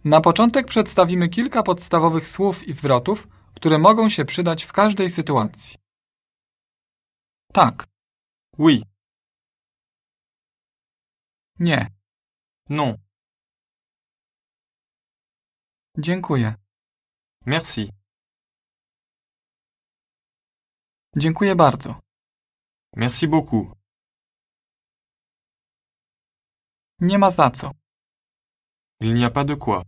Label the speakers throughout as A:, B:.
A: Na początek przedstawimy kilka podstawowych słów i zwrotów, które mogą się przydać w każdej sytuacji. Tak,
B: Oui,
A: nie,
B: non,
A: dziękuję,
B: merci,
A: dziękuję bardzo,
B: merci beaucoup,
A: nie ma za co,
B: il n'y a pas de quoi,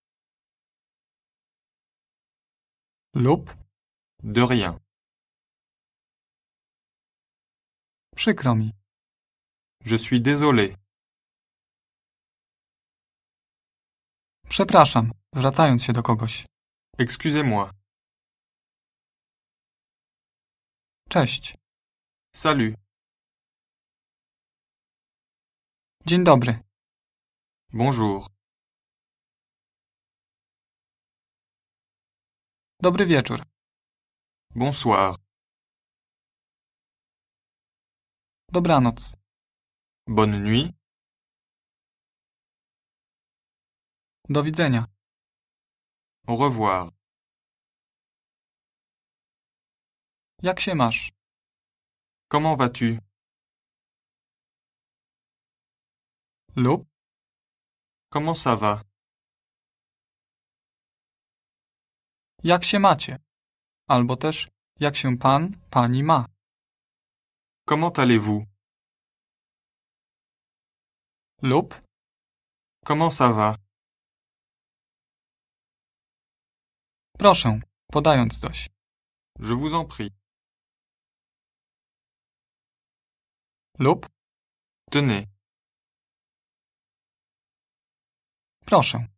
A: lub
B: de rien,
A: przykro mi,
B: je suis désolé,
A: przepraszam, zwracając się do kogoś.
B: excusez-moi,
A: Cześć,
B: salut,
A: dzień dobry,
B: bonjour,
A: dobry wieczór,
B: bonsoir,
A: dobranoc,
B: bonne nuit,
A: do widzenia,
B: au revoir,
A: jak się masz,
B: comment vas-tu,
A: lub
B: comment ça va,
A: jak się macie, albo też jak się pan, pani ma.
B: comment allez-vous,
A: Lub
B: comment ça va,
A: proszę, podając coś.
B: je vous en prie,
A: Lub
B: tenez,
A: proszę.